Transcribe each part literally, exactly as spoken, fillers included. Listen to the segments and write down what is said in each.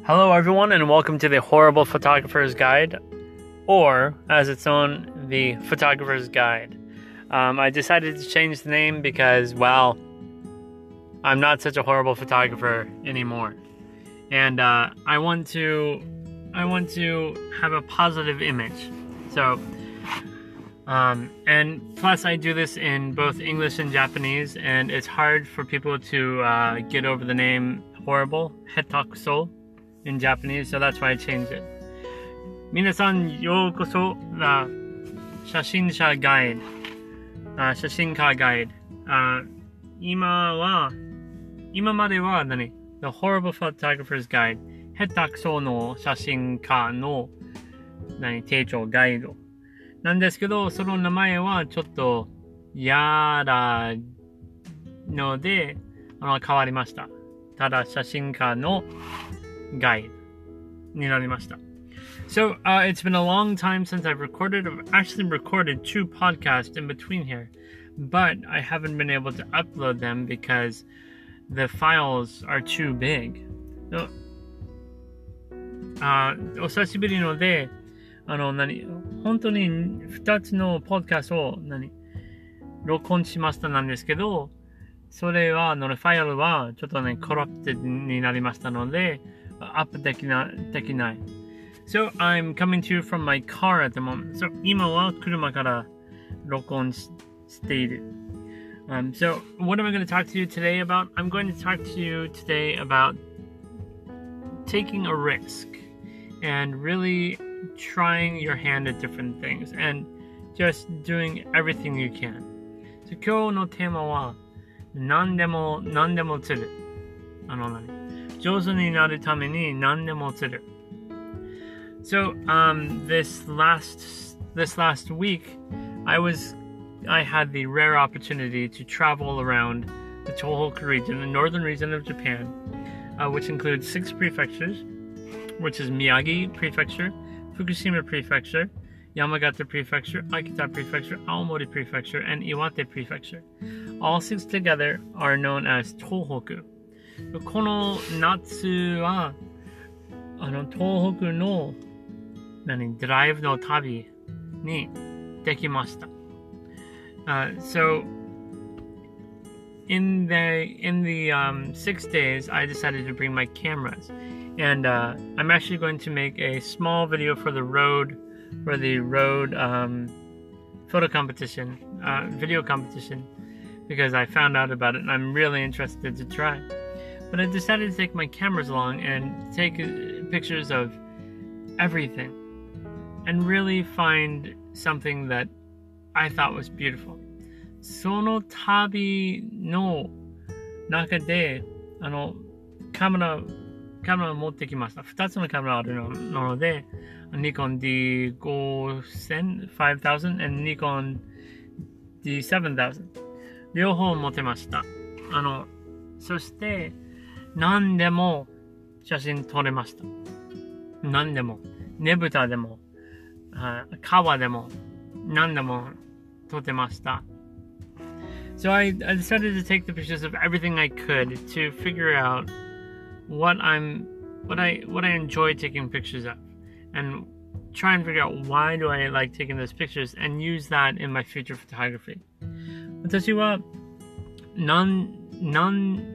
Hello everyone and welcome to the Horrible Photographer's Guide, or as it's known, the Photographer's Guide. Um, I decided to change the name because, well, I'm not such a horrible photographer anymore. And uh, I want to I want to have a positive image. So, um, and plus I do this in both English and Japanese, and it's hard for people to uh, get over the name horrible, hetakuso, in Japanese, so that's why I changed it. 皆さんようこそら写真者ガイド、あ写真家ガイド。あ今は、今までは何 The Horrible Photographer's Guide、下手くその写真家の何提供ガイドなんですけど、その名前はちょっとやだので、あの変わりました。ただ写真家のGuide になりました。So, uh, it's been a long time since I've recorded. I've actually recorded two podcasts in between here, but I haven't been able to upload them because the files are too big. So, あ、お久しぶりので、あの、何、本当に二つのポッドキャストを、何、録音しましたなんですけど、それは、のファイルは、ちょっとね、コラプティになりましたので、アップできな、できない。So, I'm coming to you from my car at the moment. So, 今は車から録音している。Um, so, what am I going to talk to you today about? I'm going to talk to you today about taking a risk and really trying your hand at different things and just doing everything you can. So, 今日のテーマは何でも、何でも釣る。あの何上手になるために何でも釣る。So, um, this last this last week, I was I had the rare opportunity to travel around the Tohoku region, the northern region of Japan, uh, which includes six prefectures, which is Miyagi Prefecture, Fukushima Prefecture, Yamagata Prefecture, Akita Prefecture, Aomori Prefecture, and Iwate Prefecture. All six together are known as Tohoku. この夏はあの東北の何ドライブの旅にできました。Uh, so in the in the um, six days, I decided to bring my cameras, and uh, I'm actually going to make a small video for the road for the road um, photo competition, uh, video competition, because I found out about it and I'm really interested to try. But I decided to take my cameras along and take pictures of everything and really find something that I thought was beautiful. その旅の中で、あの、カメラ、カメラを持ってきました。二つのカメラあるのなので、Nikon ディーごせん、ごせん and Nikon ディーセブンサウザンド。両方持ってました。あの、そして、何でも写真撮れました。何でも。ねぶたでも、川でも、何でも撮ってました。So I, I decided to take the pictures of everything I could to figure out what I'm, what I, what I enjoy taking pictures of, and try and figure out why do I like taking those pictures and use that in my future photography. 私は、なん、なん、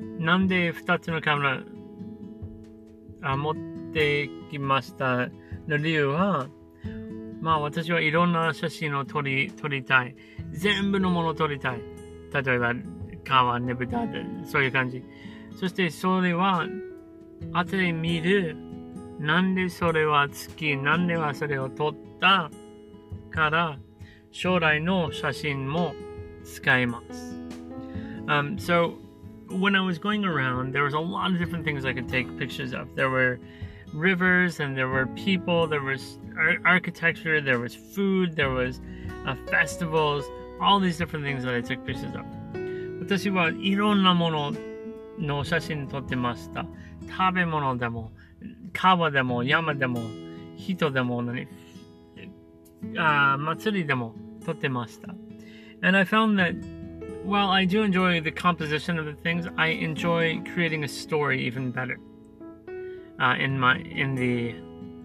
なんで二つのカメラあ持ってきましたの理由は、まあ私はいろんな写真を撮り、撮りたい。全部のものを撮りたい。例えば川、ねぶたで、そういう感じ。そしてそれは後で見る。なんでそれは好き、なんではそれを撮ったから将来の写真も使います。Um, so when I was going around, there was a lot of different things I could take pictures of. There were rivers, and there were people, there was ar- architecture, there was food, there was uh, festivals, all these different things that I took pictures of. 私はいろんなものの写真撮ってました。食べ物でも、川でも、山でも、人でも、何、あ、祭りでも撮ってました。And I found that while I do enjoy the composition of the things, I enjoy creating a story even better. uh, in my in the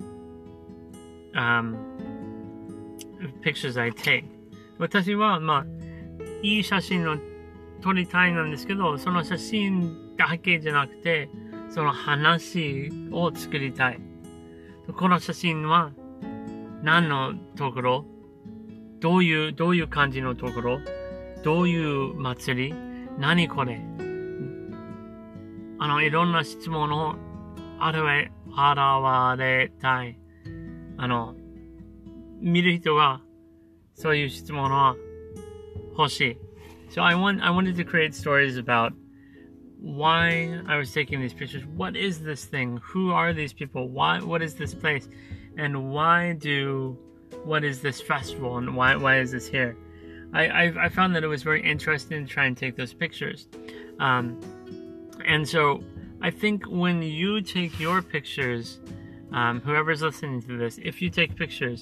um, pictures I take. 私はまあいい写真を撮りたいなんですけど、その写真だけじゃなくて、その話を作りたい。この写真は何のところ、どういうどういう感じのところ、どういう祭り、何これ。あのいろんな質問を現れ現れたい。あの見る人がそういう質問は欲しい。So I want I wanted to create stories about why I was taking these pictures. What is this thing? Who are these people? Why what is this place? And why do what is this festival and why why is this here? I I, I found that it was very interesting to try and take those pictures. Um, and so I think when you take your pictures, um, whoever's listening to this, if you take pictures,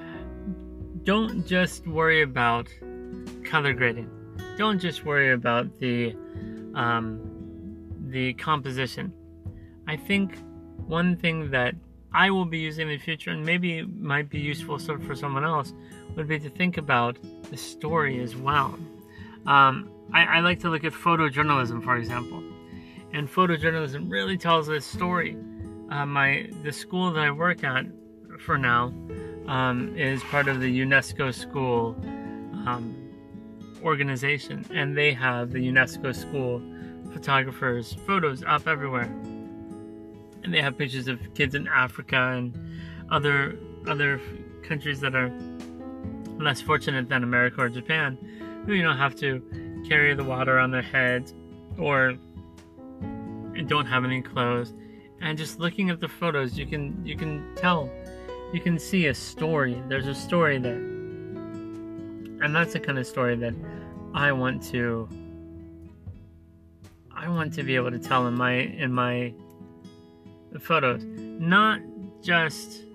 don't just worry about color grading. Don't just worry about the um, the composition. I think one thing that I will be using in the future, and maybe might be useful for someone else, would be to think about the story as well. Um, I, I like to look at photojournalism, for example, and photojournalism really tells a story. Uh, my the school that I work at for now um, is part of the UNESCO school um, organization, and they have the UNESCO school photographers' photos up everywhere. And they have pictures of kids in Africa and other other countries that are less fortunate than America or Japan, who you know have to carry the water on their heads or don't have any clothes. And just looking at the photos, you can you can tell, you can see a story. There's a story there, and that's the kind of story that I want to I want to be able to tell in my in my photos, not just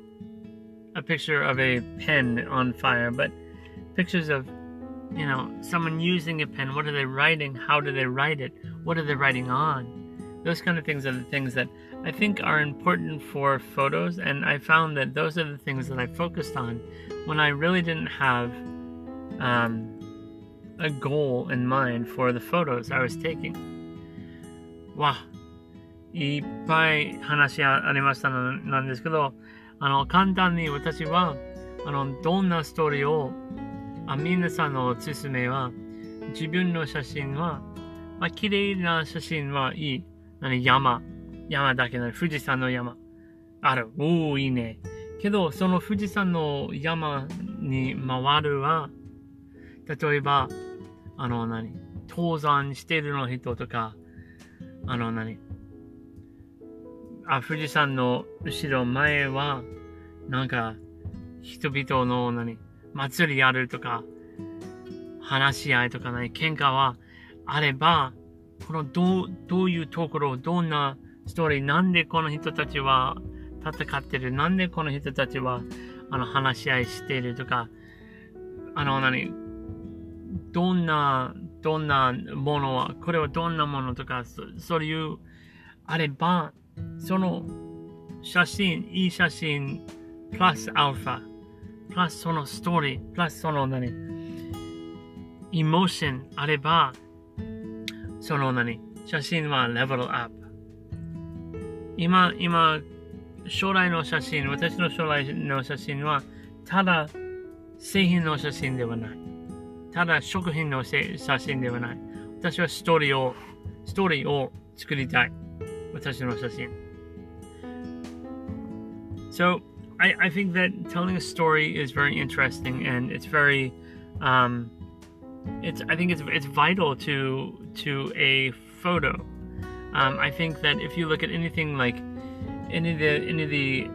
a picture of a pen on fire, but pictures of, you know, someone using a pen. What are they writing? How do they write it? What are they writing on? Those kind of things are the things that I think are important for photos, and I found that those are the things that I focused on when I really didn't have um, a goal in mind for the photos I was taking. Wow. いっぱい話ありましたのなんですけど、あの簡単に私はあのどんなストーリーをあ皆さんのおすすめは自分の写真は、まあ、綺麗な写真はいい。何山山だけなの富士山の山ある。おーいいね。けどその富士山の山に回るは例えばあの何登山しているの人とかあの何あ、富士山の後ろ前は、なんか、人々の何、祭りやるとか、話し合いとか何、喧嘩はあれば、このどう、どういうところ、どんなストーリー、なんでこの人たちは戦ってる、なんでこの人たちは、あの、話し合いしているとか、あの、何、どんな、どんなものは、これはどんなものとか、そ、そういう、あれば、その写真、いい写真、プラスアルファ、プラスそのストーリー、プラスその何、エモーションあれば、その何、写真はレベルアップ。今、今、将来の写真、私の将来の写真は、ただ製品の写真ではない。ただ食品の写真ではない。私はストーリーを、ストーリーを作りたい。私の写真。So I, I think that telling a story is very interesting, and it's very um, it's I think it's it's vital to to a photo. Um, I think that if you look at anything like any of the any of the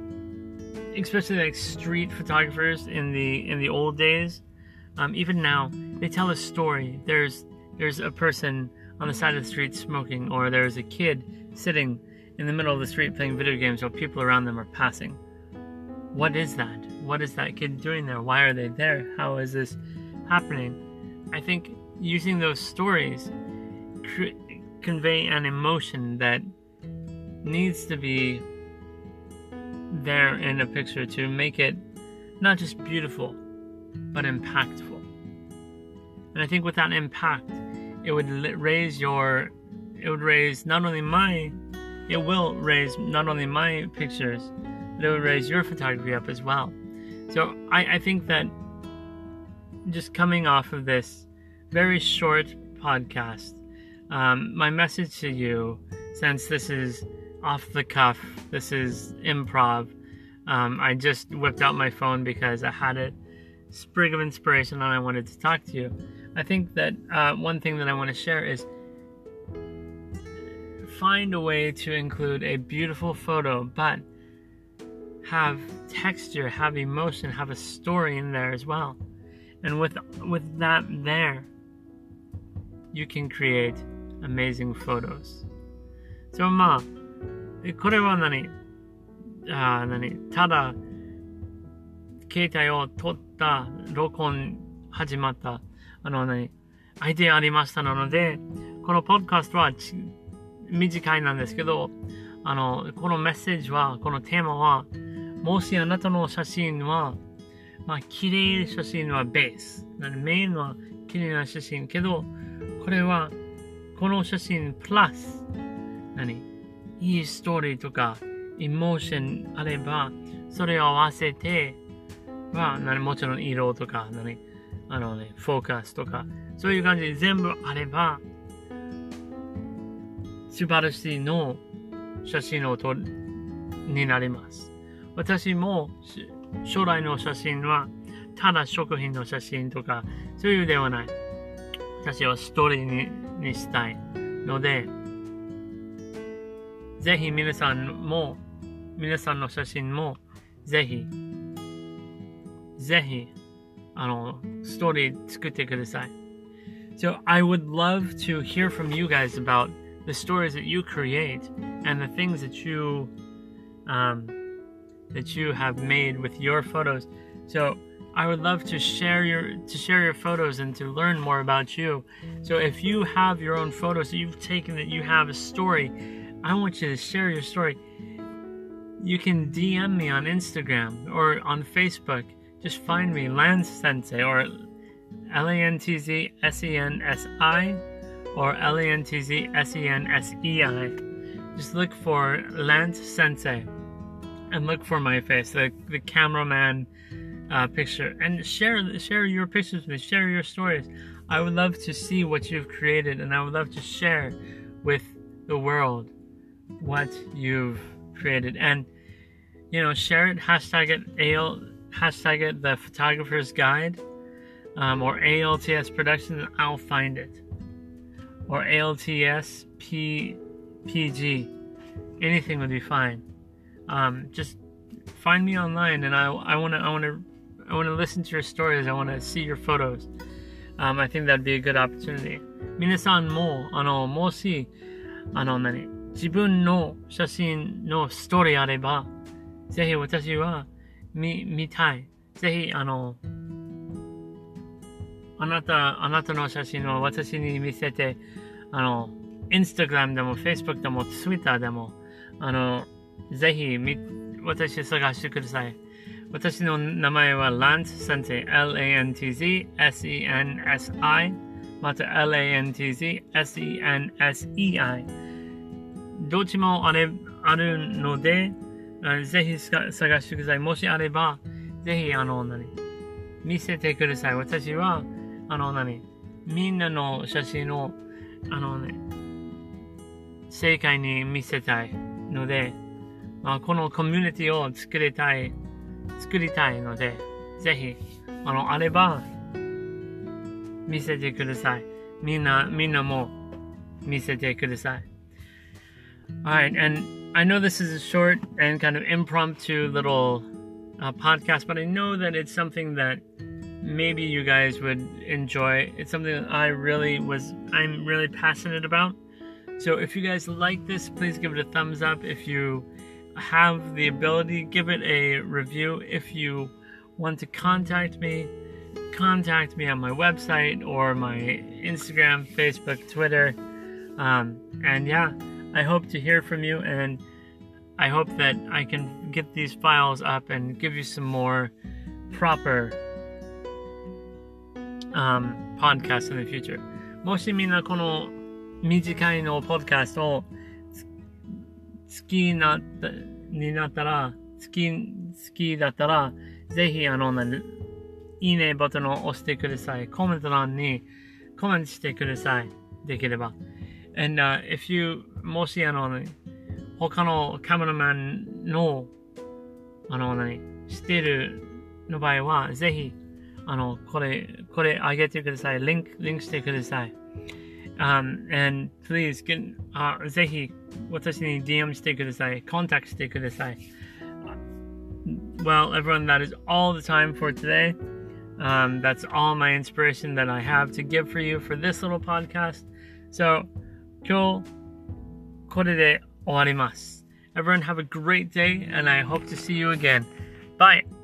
especially like street photographers in the in the old days, um, even now they tell a story. There's there's a person on the side of the street smoking, or there's a kid sitting in the middle of the street playing video games while people around them are passing. What is that? What is that kid doing there? Why are they there? How is this happening? I think using those stories cr- convey an emotion that needs to be there in a picture to make it not just beautiful, but impactful. And I think with that impact, it would raise your, it would raise not only my, it will raise not only my pictures, but it would raise your photography up as well. So I, I think that just coming off of this very short podcast, um, my message to you, since this is off the cuff, this is improv, um, I just whipped out my phone because I had a sprig of inspiration and I wanted to talk to you. I think that uh, one thing that I want to share is find a way to include a beautiful photo, but have texture, have emotion, have a story in there as well. And with with that there, you can create amazing photos. So まあこれは何あ何ただ携帯を撮った録音始まったあの何アイデアありましたので、このポッドキャストは短いなんですけど、あのこのメッセージは、このテーマは、もしあなたの写真はまあ綺麗な写真はベース、メインは綺麗な写真けど、これはこの写真プラス何いいストーリーとかエモーションあれば、それを合わせては何もちろん色とか何あのねフォーカスとかそういう感じで全部あれば素晴らしいの写真を撮るになります。私も将来の写真はただ食品の写真とかそういうではない。私はストーリーに、にしたいので、ぜひ皆さんも皆さんの写真もぜひぜひあのストーリー作ってください。So I would love to hear from you guys about the stories that you create and the things that you um, that you have made with your photos. So I would love to share your to share your photos and to learn more about you. So if you have your own photos that you've taken, that you have a story, I want you to share your story. You can D M me on Instagram or on Facebook. Just find me, Lance Sensei, or L A N T Z S E N S I or L A N T Z S E N S E I. Just look for Lance Sensei and look for my face, the, the cameraman uh, picture, and share share your pictures with me, share your stories. I would love to see what you've created, and I would love to share with the world what you've created. And, you know, share it, hashtag it, A L, hashtag it the photographer's guide, um, or A L T S Productions, and I'll find it. Or A L T S P G. Anything would be fine. Um, just find me online, and I I want to I want to I want to listen to your stories. I want to see your photos. Um, I think that'd be a good opportunity. 皆さんもあのもしあの何自分の写真のストーリーあれば、ぜひ私は見見たい。ぜひあのあなたあなたの写真を私に見せて、あの Instagram でも Facebook でも Twitter でもあのぜひみ私探してください。私の名前は Lance Sensei、L A N T Z S E N S I、また L A N T Z S E N S E I。どっちもあれあるので、ぜひ探してください。もしあれば、ぜひあの何見せてください。私はあの何みんなの写真をあのね世界に見せたいので、まあ、このコミュニティを作りたい作りたいので、ぜひあのあれば見せてください。みんなみんなも見せてください。Alright, and I know this is a short and kind of impromptu little uh, podcast, but I know that it's something that maybe you guys would enjoy. It's something that I really was, I'm really passionate about. So if you guys like this, please give it a thumbs up. If you have the ability, give it a review. If you want to contact me, contact me on my website or my Instagram, Facebook, Twitter. Um, and yeah, I hope to hear from you, and I hope that I can get these files up and give you some more proper um, podcasts in the future. もしみんなこの短いのポッドキャストを好きになったになったら、好き好きだったら、ぜひあのいいねボタンを押してください。コメント欄にコメントしてください。できれば。And、uh, if you もしあの他のカメラマンのあの何知っているの場合はぜひあのこれこれあげてください。リンクリンクしてください。Um, and please get、uh, ぜひ私に ディーエム してください。コンタクトしてください。Well, everyone, that is all the time for today. Um, that's all my inspiration that I have to give for you for this little podcast. So, 今日これで終わります。Everyone have a great day, and I hope to see you again. Bye!